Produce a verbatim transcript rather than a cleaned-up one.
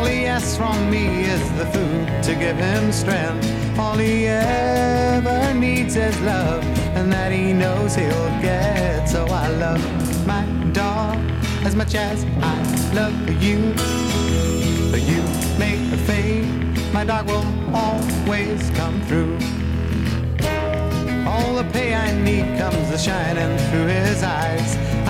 All he asks from me is the food to give him strength. All he ever needs is love, and that he knows he'll get. So I love my dog as much as I love you. You make the fade, my dog will always come through. All the pay I need comes a shining through his eyes,